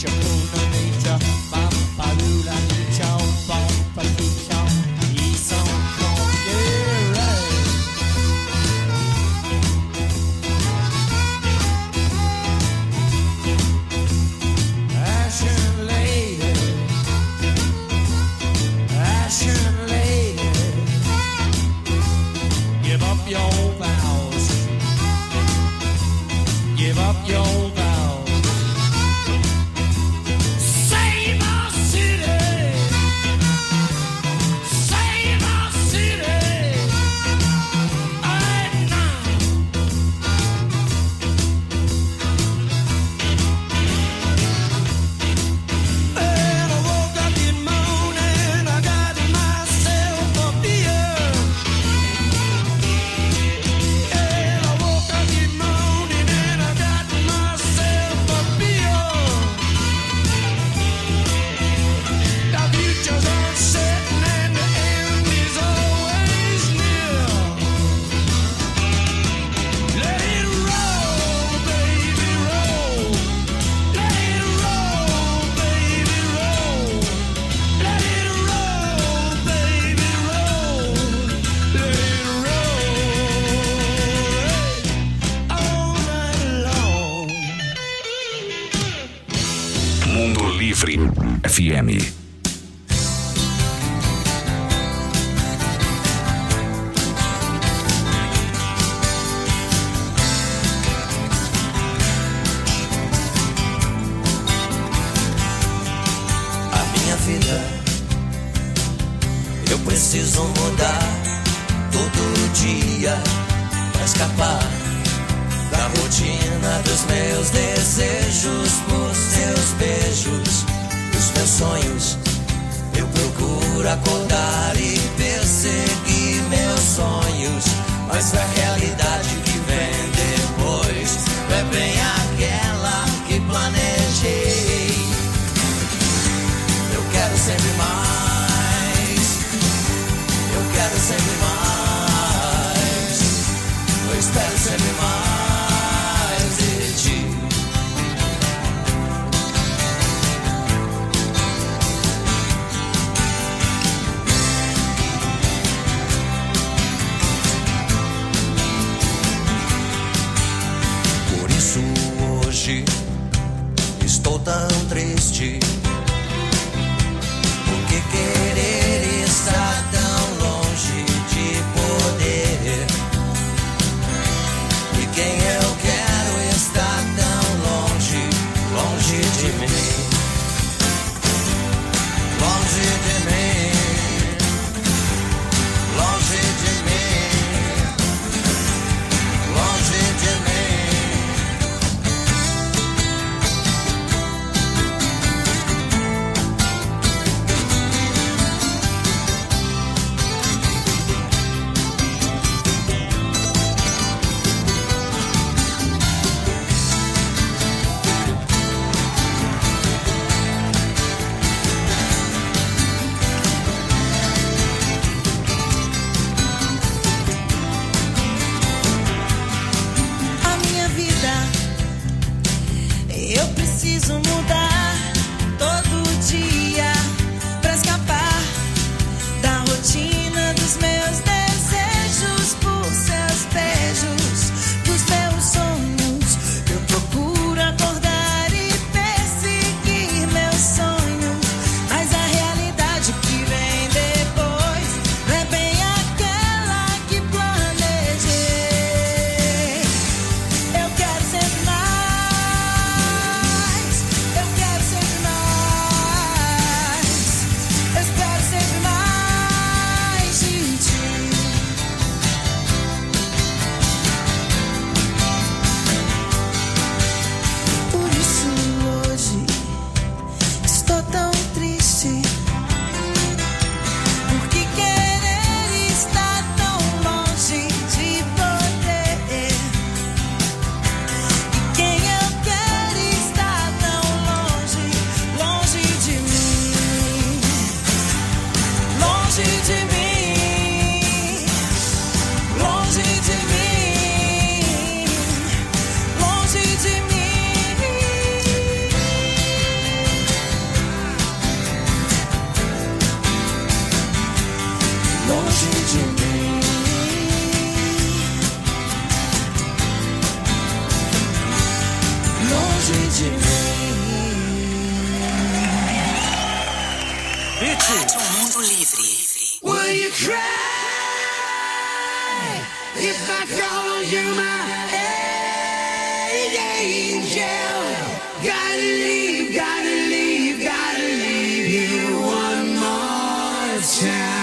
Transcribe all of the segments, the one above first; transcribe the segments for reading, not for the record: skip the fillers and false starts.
FM. Eu preciso mudar todo dia pra escapar da rotina dos meus desejos por seus beijos, dos meus sonhos. Eu procuro acordar e perseguir meus sonhos, mas a realidade que vem depois não é bem aquela que planejei. Eu quero sempre mais. Eu quero sempre mais. Eu espero sempre mais de ti. Por isso hoje estou tão triste, porque querer estar tão longe de poder. E quem eu quero está tão longe, longe de mim, longe de mim, longe de mim, longe de mim. Eu preciso mudar todo dia pra escapar da rotina dos meus desejos por seus beijos, dos meus sonhos. Eu procuro acordar e perseguir meus sonhos, mas a realidade que vem depois não é bem aquela que planejei. Eu quero sempre mais. Eu quero longe de mim. Rádio Mundo Livre. Will you cry if I call you my angel? Gotta leave, gotta leave, gotta leave you one more time.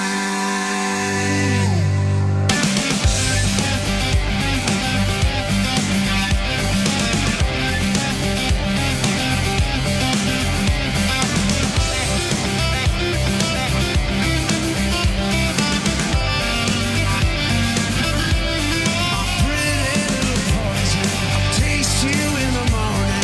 Taste you in the morning.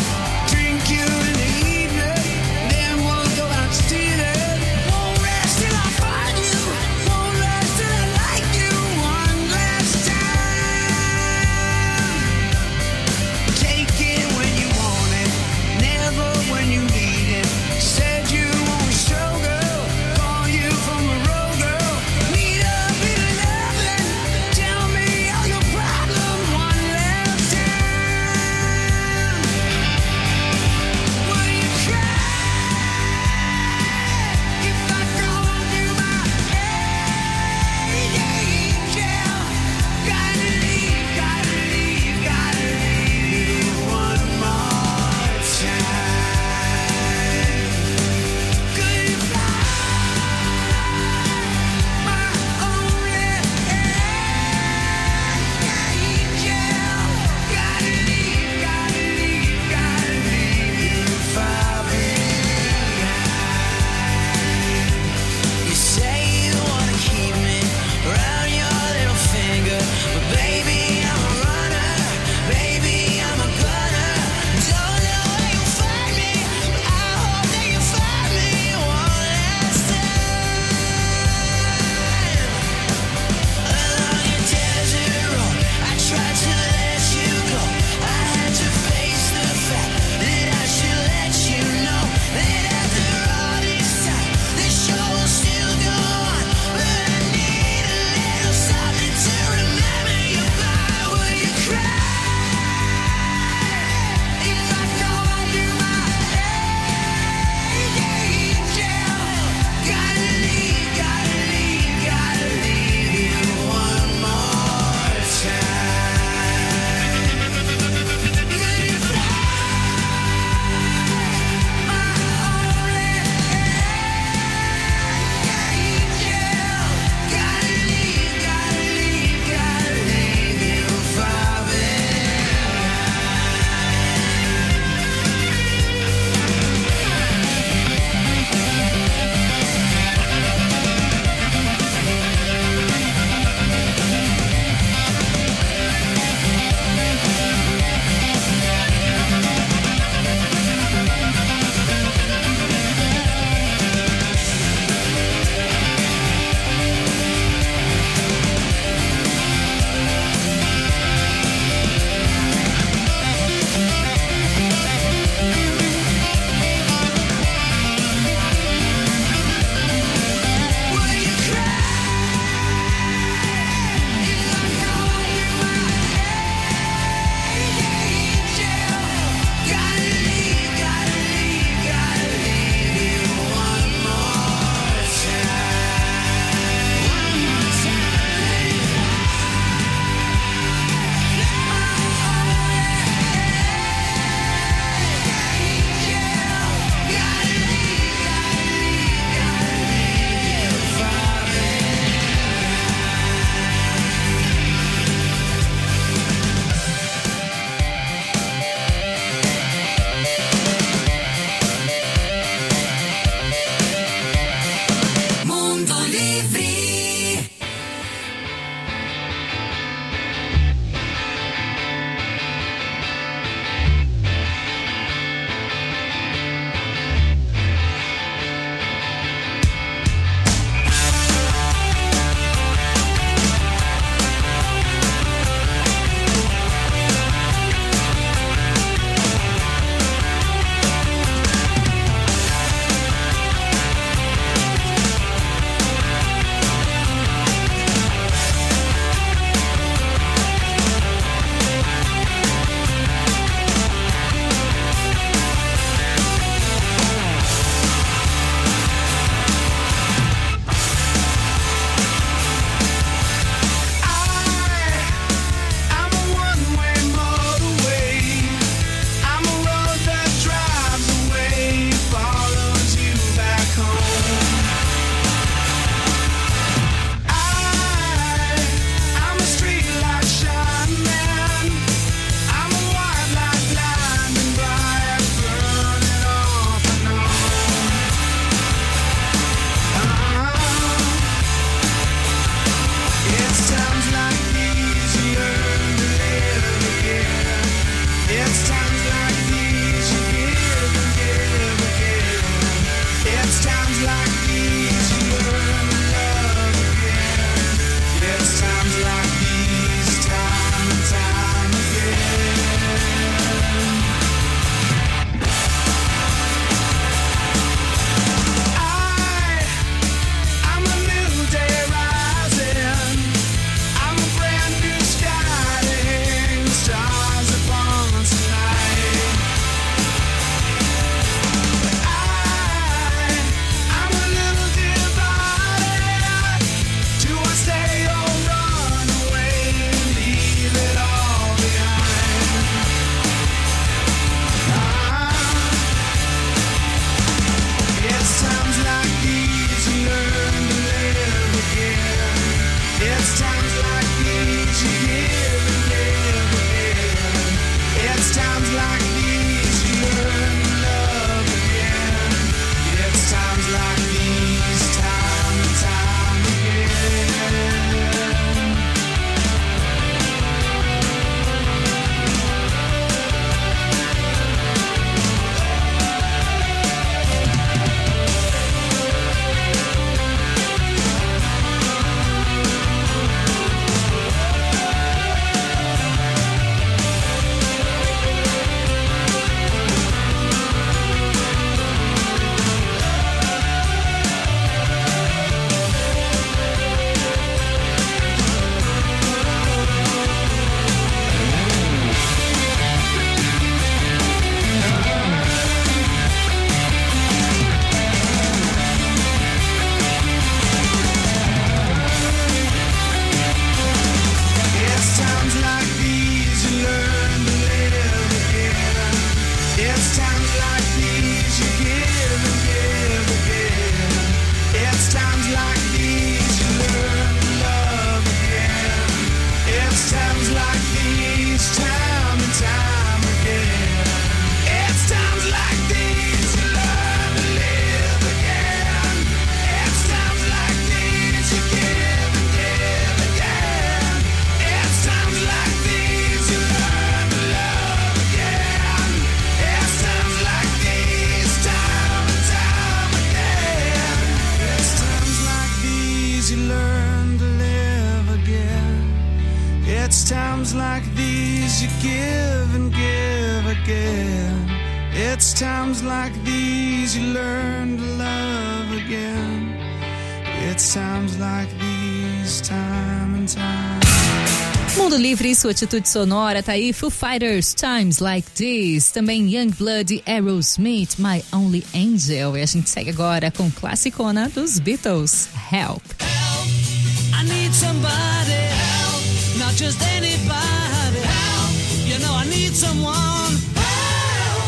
It's times like these you give and give again. It's times like these you learn to love again. It's times like these, time and time again. It's times like these you learn to live again. It's times like these you give and give again. It's times like these you learn to love again. It's times like these, time and time again. It's times like these you learn to live again. It's times like these you give and give again. It's times like these you learn to love again. It's times like these, time and time. Mundo Livre e sua atitude sonora, tá aí Foo Fighters, Times Like This, também Youngblood, Aerosmith, My Only Angel. E a gente segue agora com classicona dos Beatles, Help. Help, I need somebody, help, not just anybody, help, you know I need someone, help.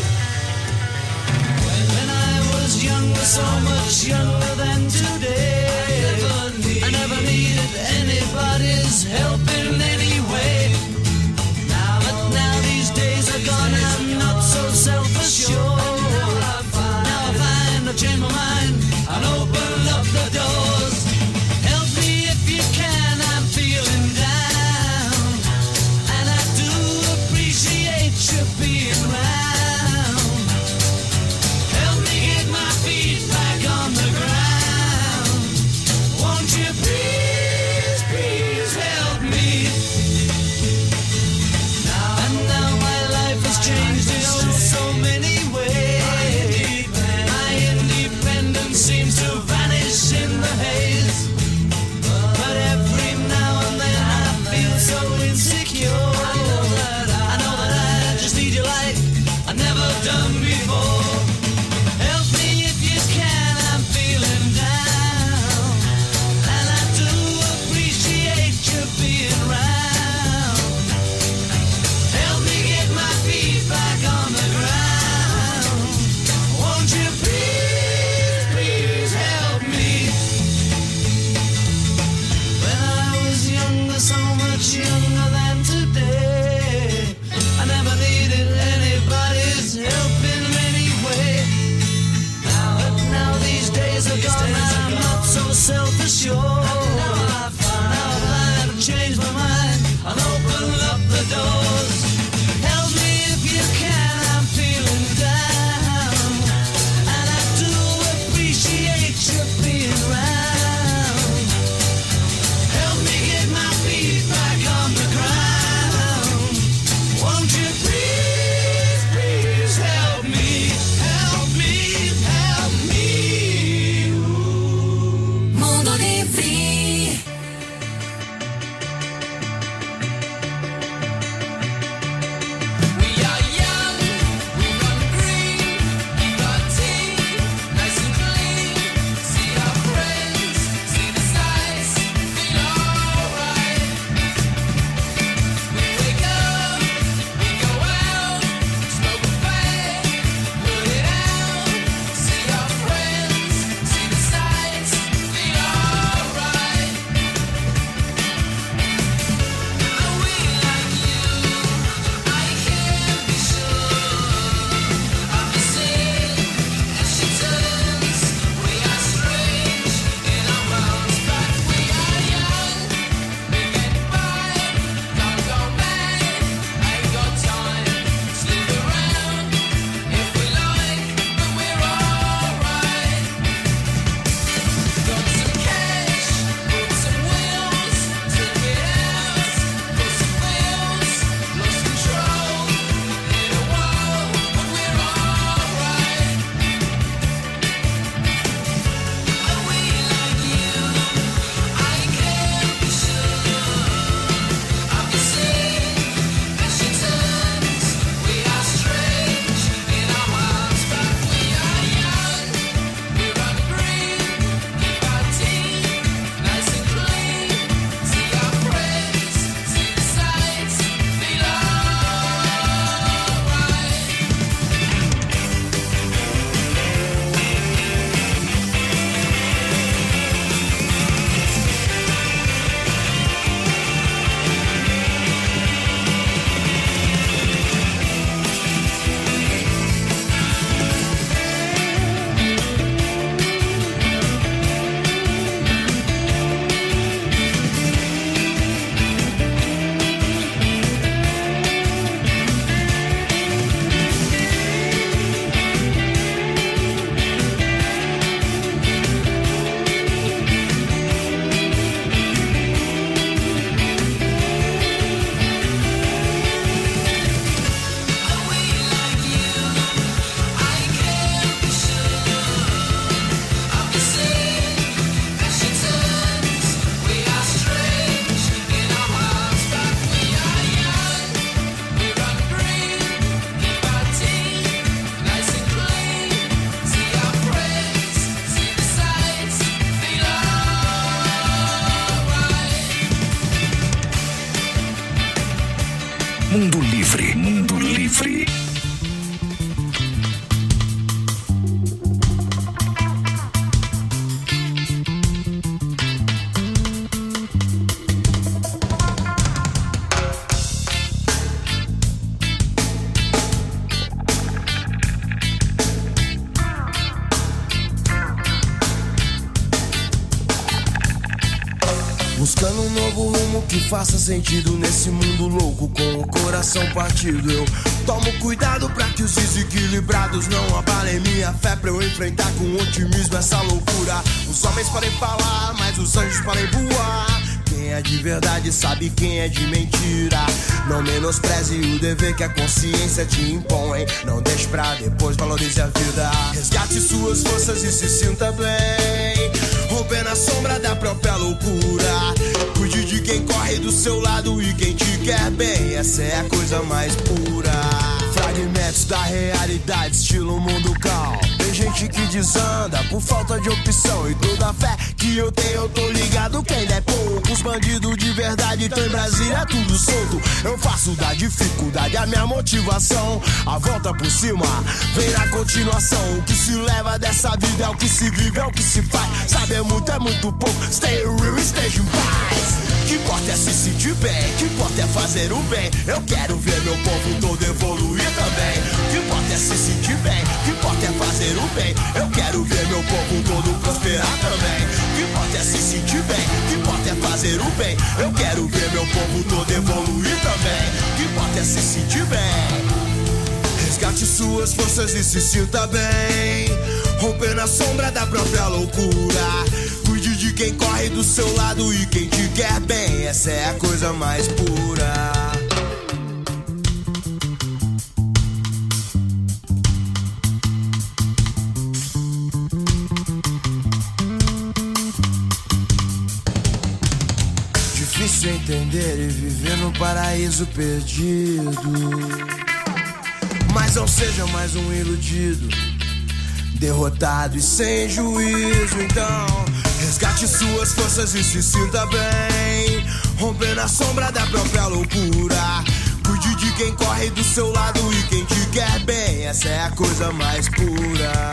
When I was younger, so much younger than today, I never needed anybody's help in any way. But now these days are gone, I'm not so self-assured. Now I find I've changed my mind and open up the doors. Help me if you can, I'm feeling down, and I do appreciate you being around. Help me get my feet back on the ground. Won't you please, please help me? Now my life has changed in so many ways. My independence seems to vanish in the haze. But every now and then I feel so insecure. I know that I just need you like I've never done before. Help me if you can, I'm feeling down, and I do appreciate you being around. Help me get my feet back on the ground. Won't you please, please help me? When I was younger, so much younger than today, I never needed anybody's help in any buscando um novo rumo que faça sentido nesse mundo louco, com o coração partido. Eu tomo cuidado pra que os desequilibrados não abalem minha fé, pra eu enfrentar com otimismo essa loucura. Os homens podem falar, mas os anjos podem voar. Quem é de verdade sabe quem é de mentira. Não menospreze o dever que a consciência te impõe. Não deixe pra depois, valorize a vida. Resgate suas forças e se sinta bem. Romper na sombra da própria loucura. Cuide de quem corre do seu lado e quem te quer bem. Essa é a coisa mais pura. Fragmentos da realidade, estilo mundo calmo. Tem gente que desanda por falta de opção. E toda a fé que eu tenho, eu tô ligado que ainda é pouco. Os bandidos de verdade tão em Brasília, tudo solto. Eu faço da dificuldade a minha motivação. A volta por cima vem na continuação. O que se leva dessa vida é o que se vive, é o que se faz. Saber muito é muito pouco. Stay real, esteja em paz. Que importa é se sentir bem, que importa é fazer o bem. Eu quero ver meu povo todo evoluir também. Que importa é se sentir bem, que importa é fazer o bem. Eu quero ver meu povo todo prosperar também. Que importa é se sentir bem, que importa é fazer o bem. Eu quero ver meu povo todo evoluir também. Que importa é se sentir bem. Resgate suas forças e se sinta bem. Romper na sombra da própria loucura. Cuide de quem corre do seu lado e quem te quer bem. Essa é a coisa mais pura. Difícil entender e viver no paraíso perdido. Mas não seja mais um iludido, derrotado e sem juízo. Então, resgate suas forças e se sinta bem. Romper na sombra da própria loucura. Cuide de quem corre do seu lado e quem te quer bem. Essa é a coisa mais pura.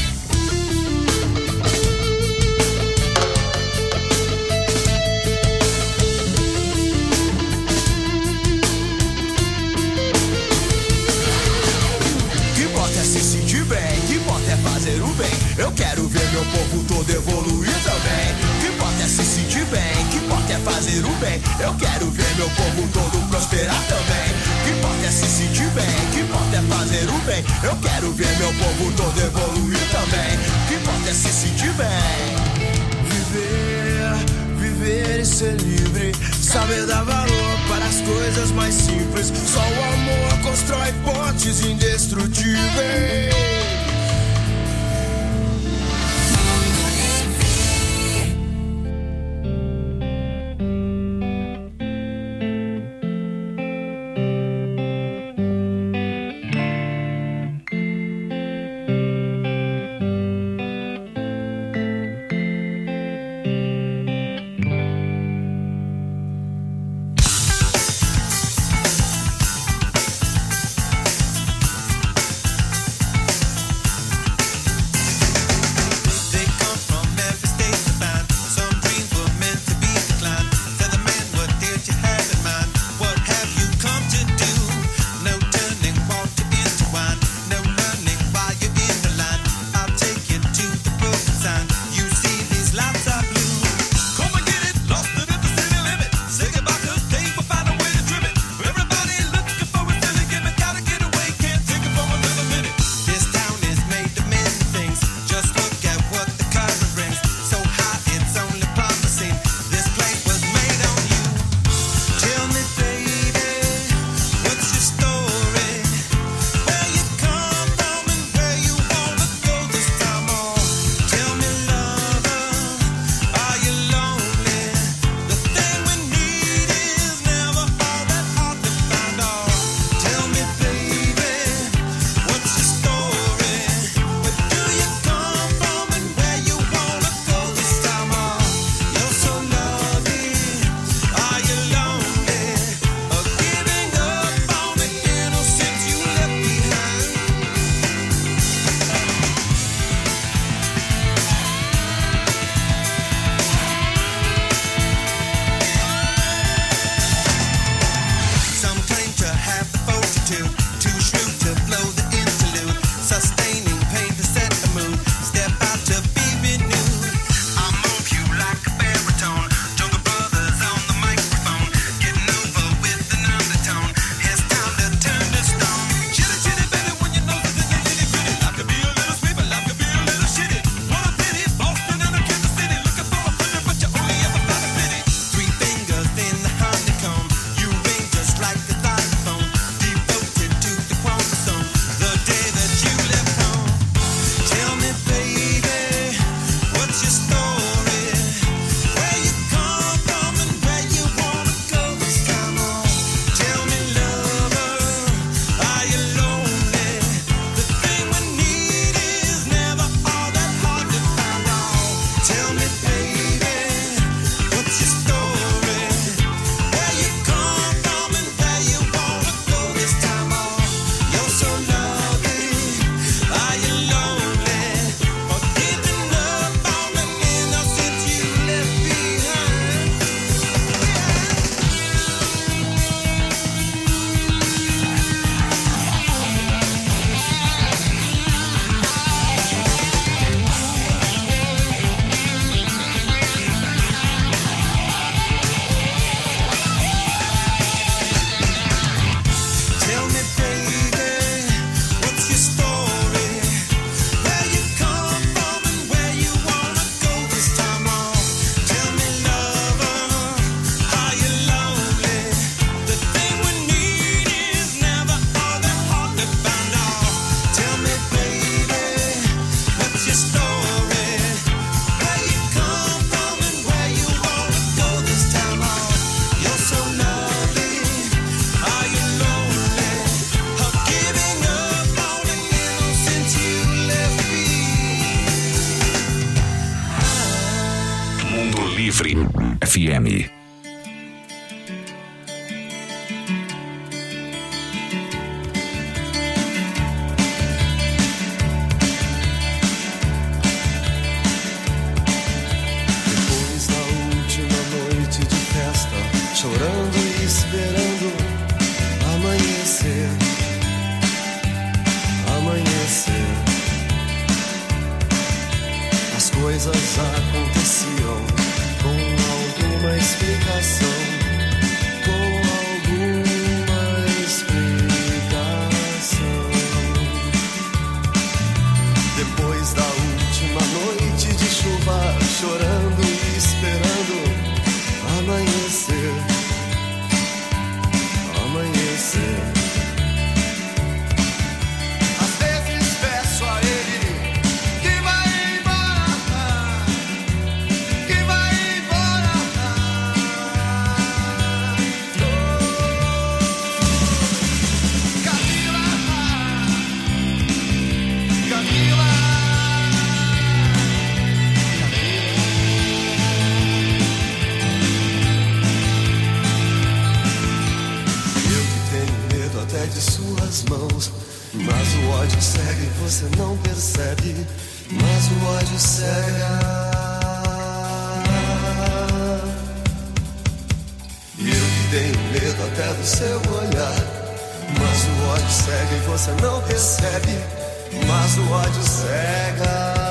Fazer o bem, eu quero ver meu povo todo evoluir também. Que importa é se sentir bem, que importa é fazer o bem. Eu quero ver meu povo todo prosperar também. Que importa é se sentir bem, que importa é fazer o bem. Eu quero ver meu povo todo evoluir também. Que importa é se sentir bem. Viver e ser livre. Saber dar valor para as coisas mais simples. Só o amor constrói pontes indestrutíveis. Livre FM. Depois da última noite de festa, chorando e esperando amanhecer, amanhecer. As coisas aconteciam com alguma explicação, com alguma explicação. Depois da última noite de chuva, chorando e esperando amanhecer, amanhecer. Às vezes peço a ele que vai embora, que vai embora. Camila, Camila. Eu que tenho medo até de suas mãos, mas o ódio cega e você não percebe, mas o ódio cega. Eu que tenho medo até do seu olhar, mas o ódio cega e você não percebe, mas o ódio cega.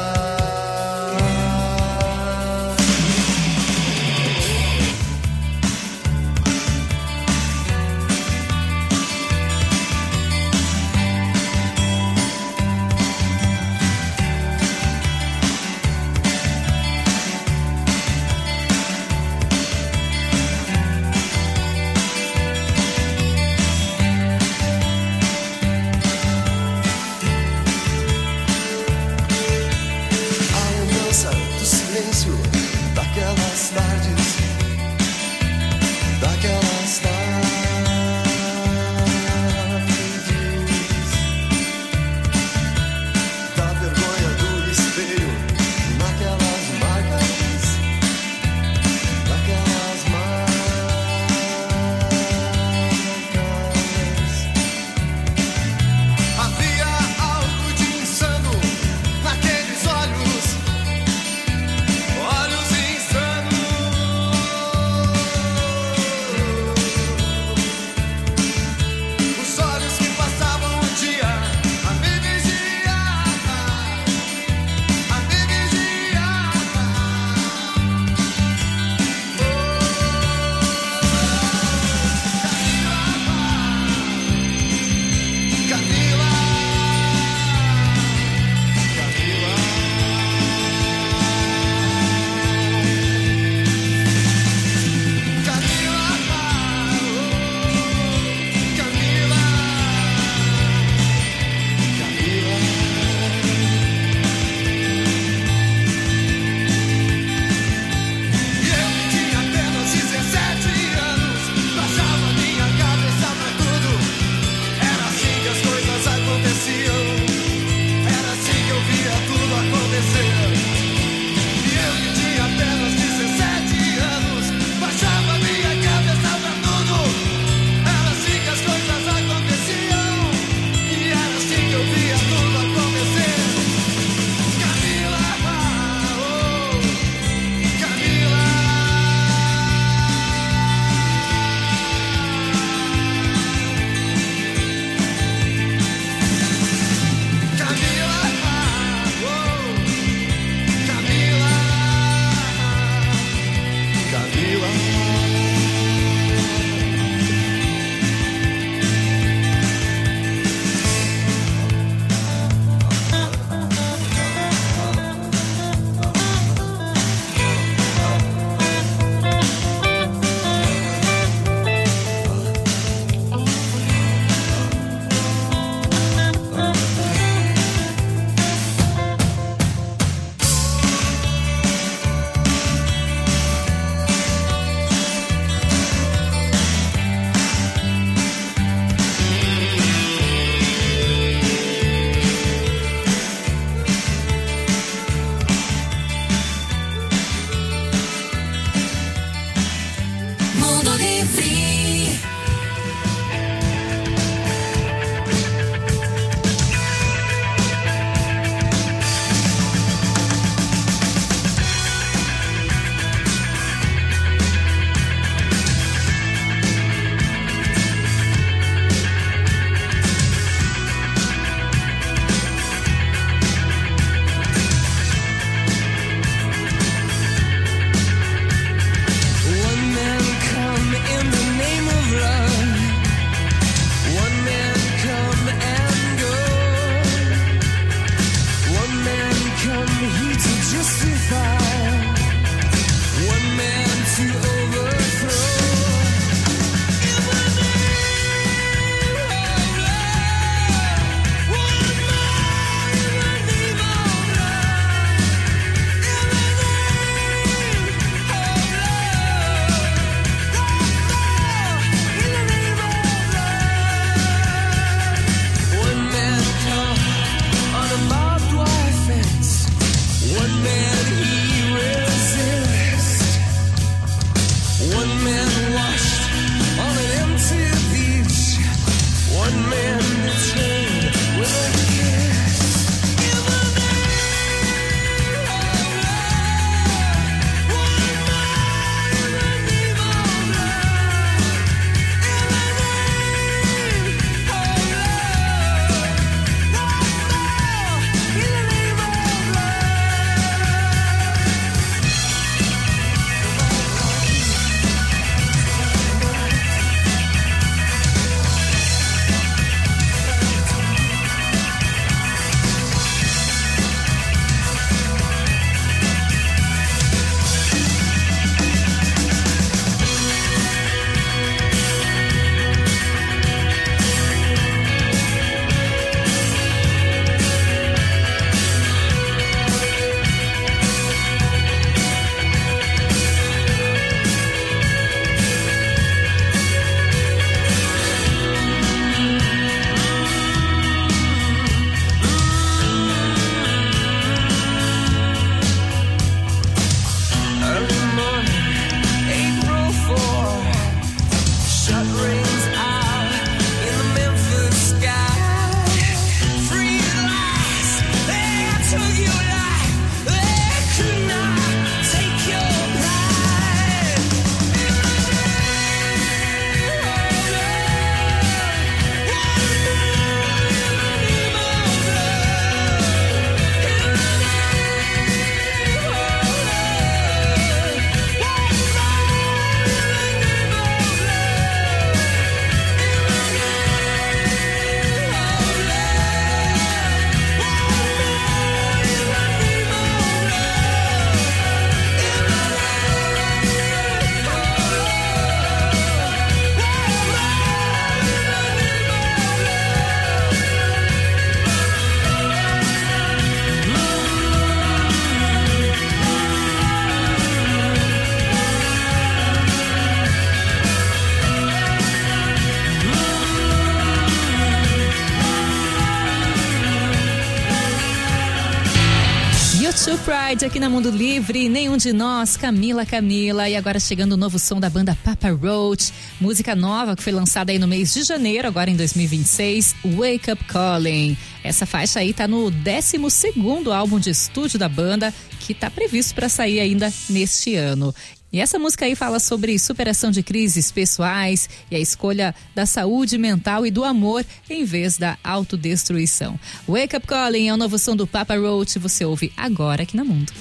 True Pride aqui na Mundo Livre, Nenhum de Nós, Camila. E agora chegando o novo som da banda Papa Roach, música nova que foi lançada aí no mês de janeiro, agora em 2026, Wake Up Calling. Essa faixa aí tá no 12º álbum de estúdio da banda, que tá previsto para sair ainda neste ano. E essa música aí fala sobre superação de crises pessoais e a escolha da saúde mental e do amor em vez da autodestruição. Wake Up Calling é o novo som do Papa Roach, você ouve agora aqui na Mundo.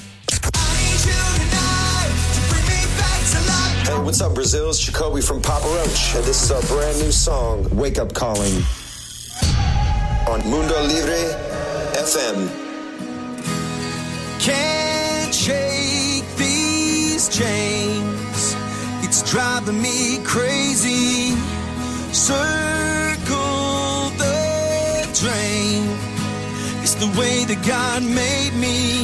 Hey, what's up, Brazil? It's Jacoby from Papa Roach, and this is our brand new song, Wake Up Calling, on Mundo Livre FM. Can't shake these chains, it's driving me crazy. Circle the drain, it's the way that God made me.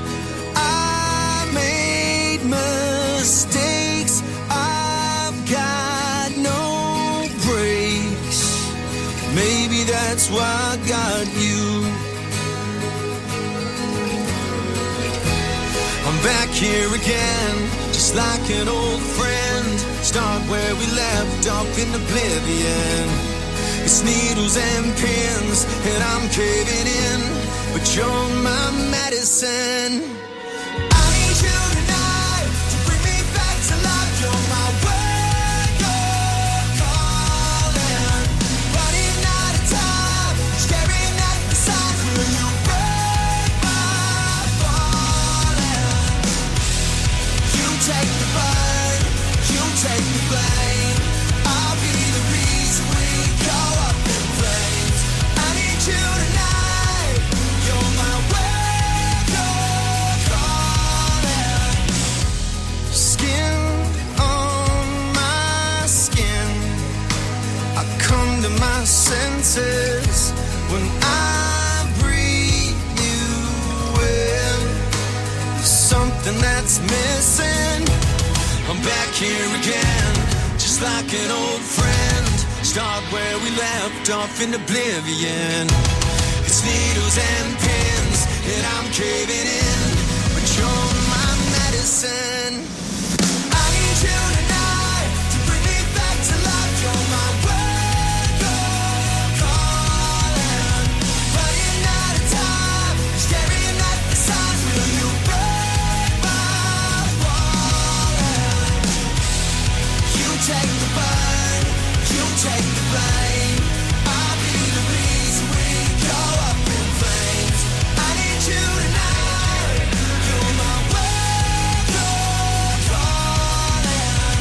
I made mistakes, I've got no brakes. Maybe that's why I got you. I'm back here again, just like an old friend. Start where we left off in oblivion. It's needles and pins, and I'm caving in, but you're my medicine. I need you tonight to bring me back to life. You're my wake-up calling. Running out of time, staring at the signs. Will you break my falling? You take the burn, you take the blame. I'll be the reason we go up in flames. I need you tonight. You're my wake-up calling. Skin on my skin, I come to my senses when I breathe you in. There's something that's missing. I'm back here again, just like an old friend. Start where we left off in oblivion. It's needles and pins, and I'm caving in, but you're my medicine. I need you tonight to bring me back to life. You're my wake-up calling. Running out of time, staring at the signs. Will you break my falling? You take the burn, you take the blame. I'll be the reason we go up in flames. I need you tonight. You're my wake-up calling.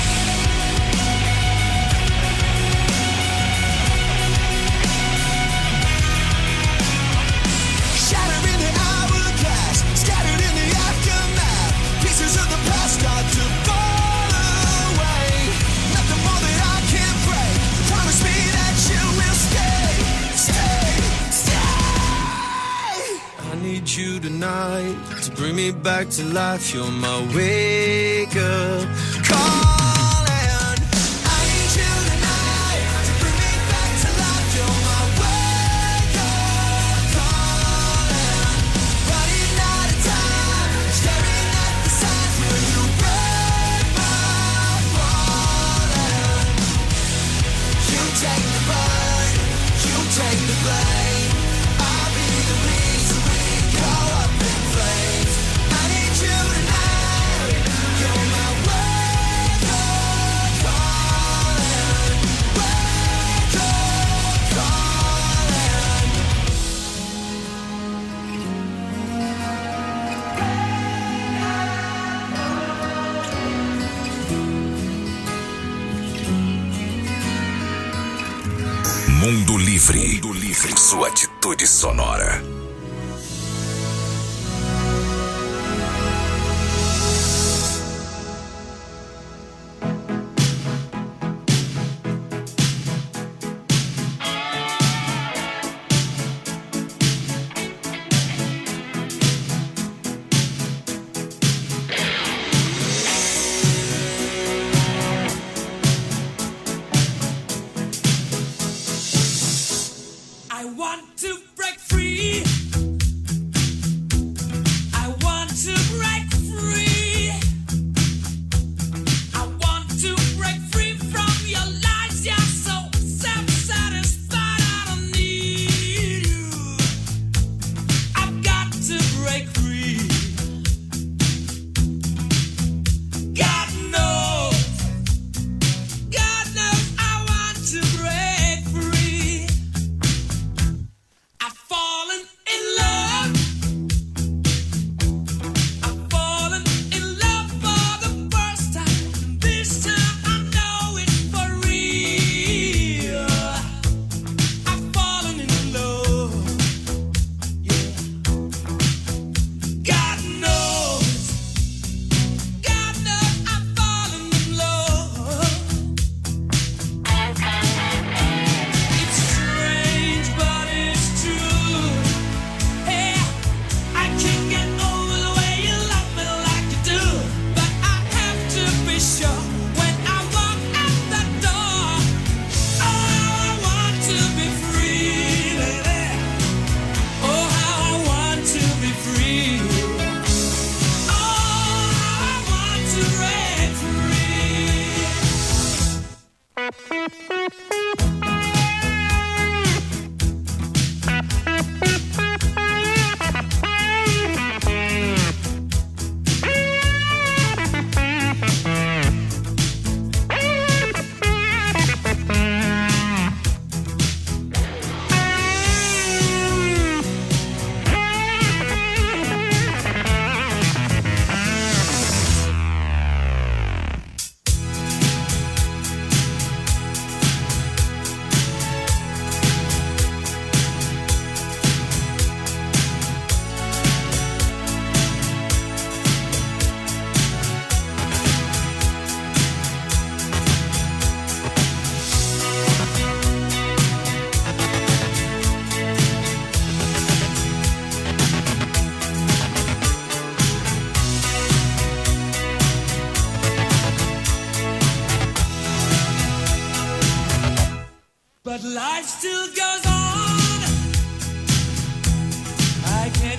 Shattered in the hourglass, scattered in the aftermath. Pieces of the past start to fall away. Nothing more that I can't break. Promise me that you will stay, stay, stay. I need you tonight to bring me back to life. You're my wake-up calling. I need you tonight to bring me back to life. You're my wake-up calling. Running out of time, staring at the signs. Will you break my falling? You take the burn, you take the blame. I'll be the reason we go up in flames. I need you tonight. You're my wake-up calling. Wake-up calling. Mundo Livre. Sua atitude sonora. I want to break free.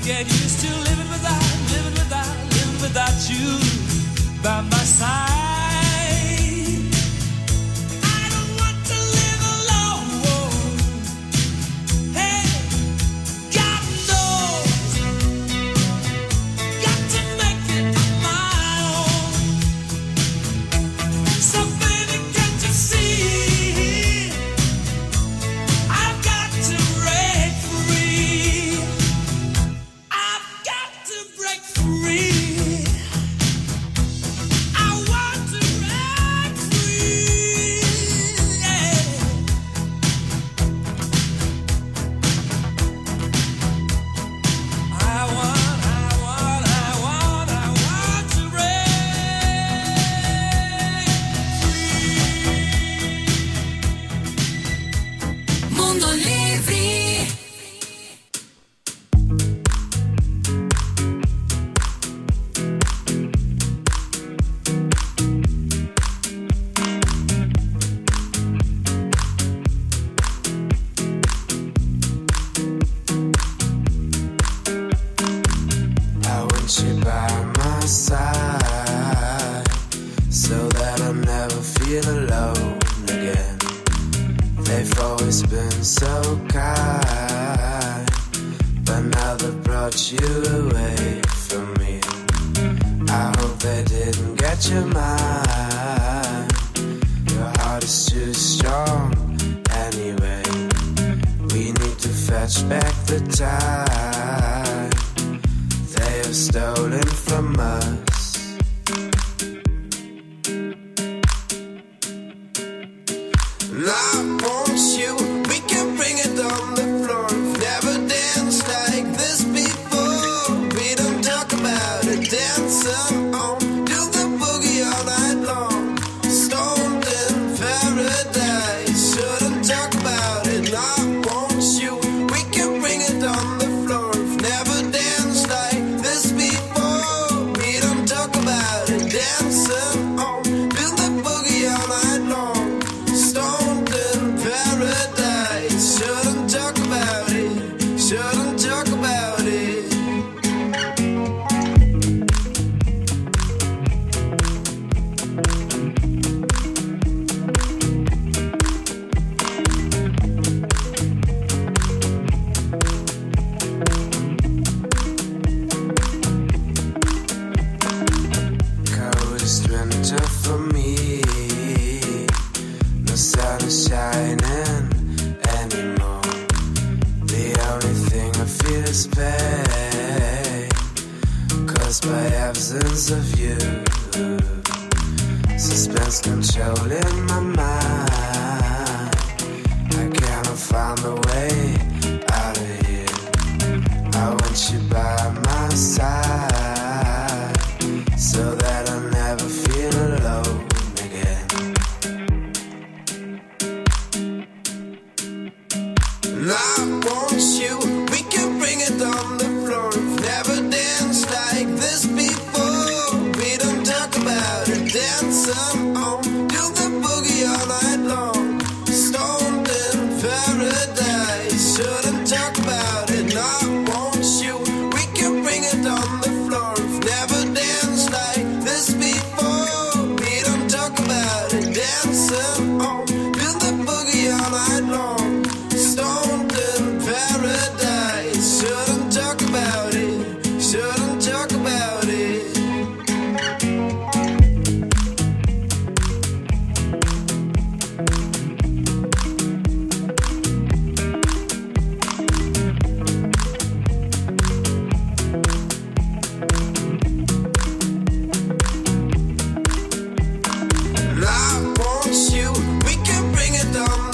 get used to living without you by my side. I don't want to live alone. Hey, God knows, got to make it on my own. So baby, can't you see? I've got to break free. I've got to break free.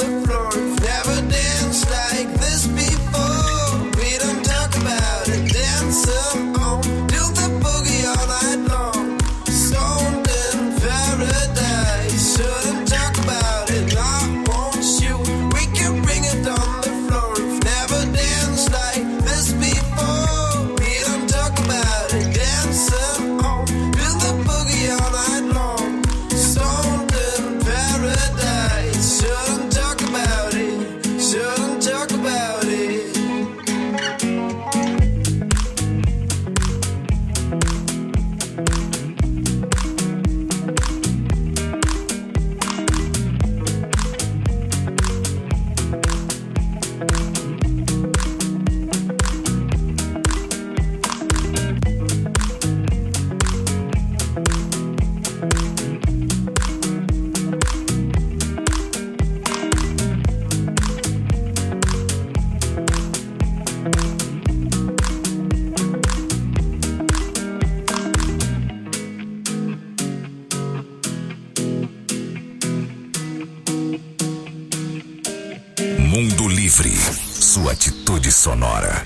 Never danced like this before. We don't talk about it. Livre, sua atitude sonora.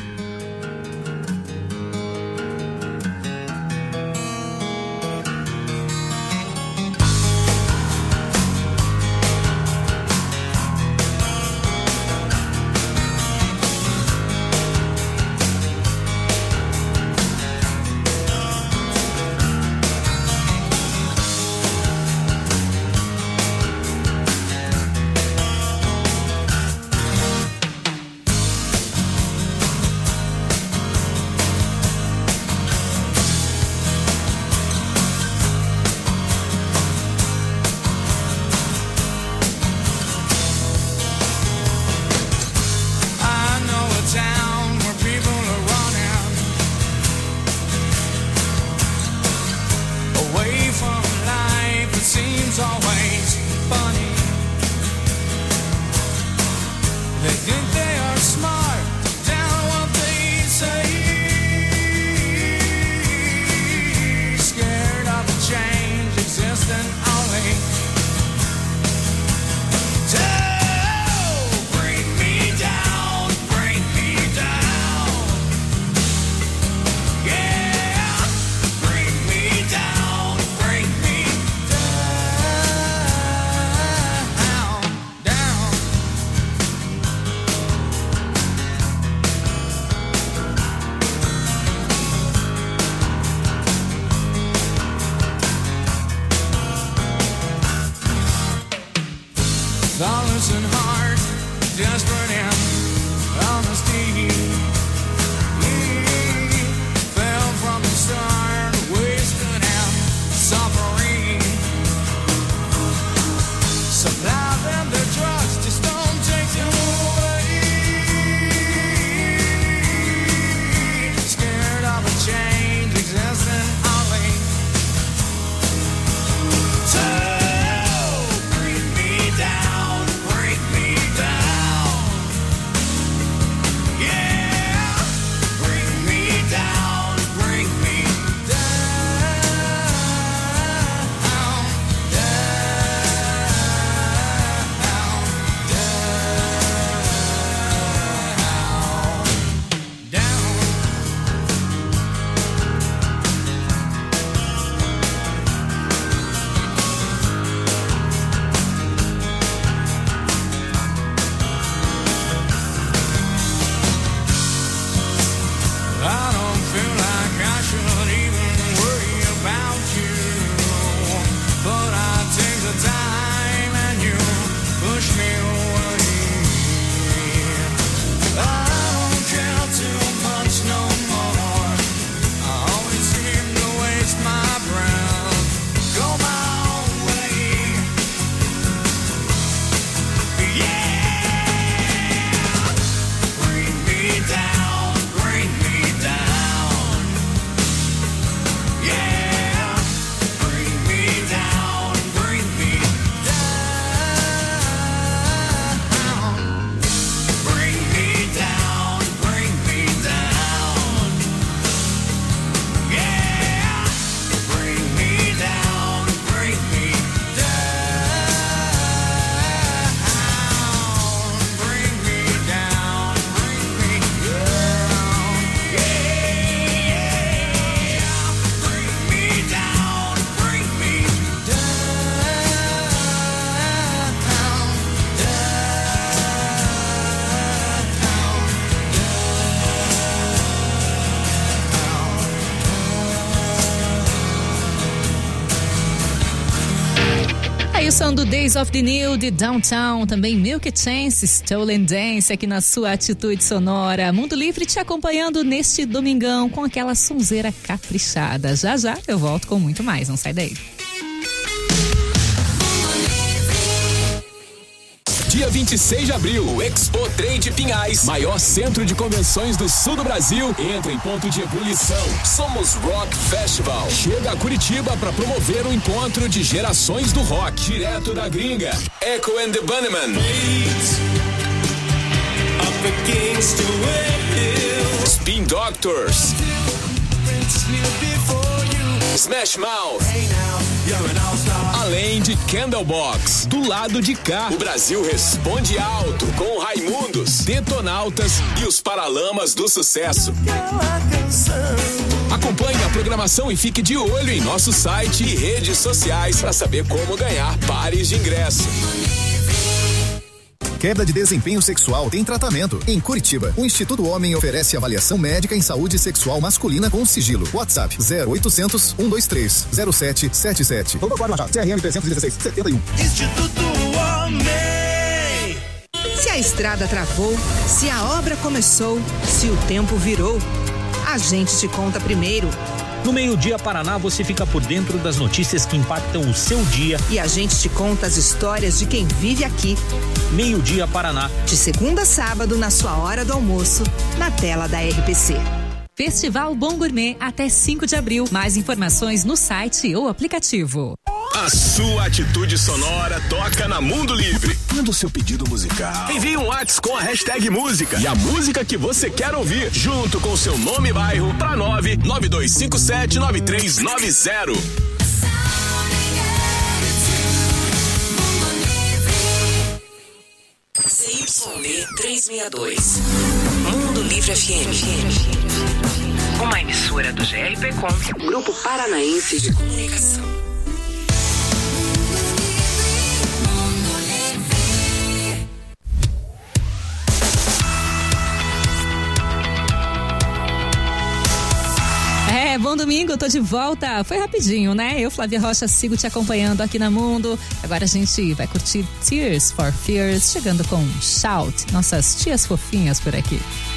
O som do Days of the New de Downtown, também Milk Chance, Stolen Dance aqui na sua atitude sonora. Mundo Livre te acompanhando neste domingão com aquela sonzeira caprichada. Já já eu volto com muito mais, não sai daí. Dia 26 de abril, o Expo Trade Pinhais, maior centro de convenções do sul do Brasil, entra em ponto de ebulição. Somos Rock Festival. Chega a Curitiba para promover o encontro de gerações do rock, direto da gringa. Echo and the Bunnymen. Spin Doctors. Smash Mouth. Além de Candlebox, do lado de cá, o Brasil responde alto com Raimundos, Detonautas e os Paralamas do Sucesso. Acompanhe a programação e fique de olho em nosso site e redes sociais para saber como ganhar pares de ingresso. Queda de desempenho sexual tem tratamento. Em Curitiba, o Instituto Homem oferece avaliação médica em saúde sexual masculina com sigilo. WhatsApp 0800 123 0777. CRM 316 71. Instituto Homem. Se a estrada travou, se a obra começou, se o tempo virou, a gente te conta primeiro. No Meio-Dia Paraná você fica por dentro das notícias que impactam o seu dia. E a gente te conta as histórias de quem vive aqui. Meio-Dia Paraná. De segunda a sábado, na sua hora do almoço, na tela da RPC. Festival Bom Gourmet até 5 de abril. Mais informações no site ou aplicativo. A sua atitude sonora toca na Mundo Livre. Manda o seu pedido musical. Envie um WhatsApp com a hashtag música e a música que você quer ouvir, junto com seu nome e bairro, pra 992579390. CYB 362. Mundo Livre FM. Uma emissora do GRPcom, Grupo Paranaense de Comunicação. Bom domingo, tô de volta. Foi rapidinho, né? Eu, Flávia Rocha, sigo te acompanhando aqui na Mundo. Agora a gente vai curtir Tears for Fears, chegando com Shout, nossas tias fofinhas por aqui.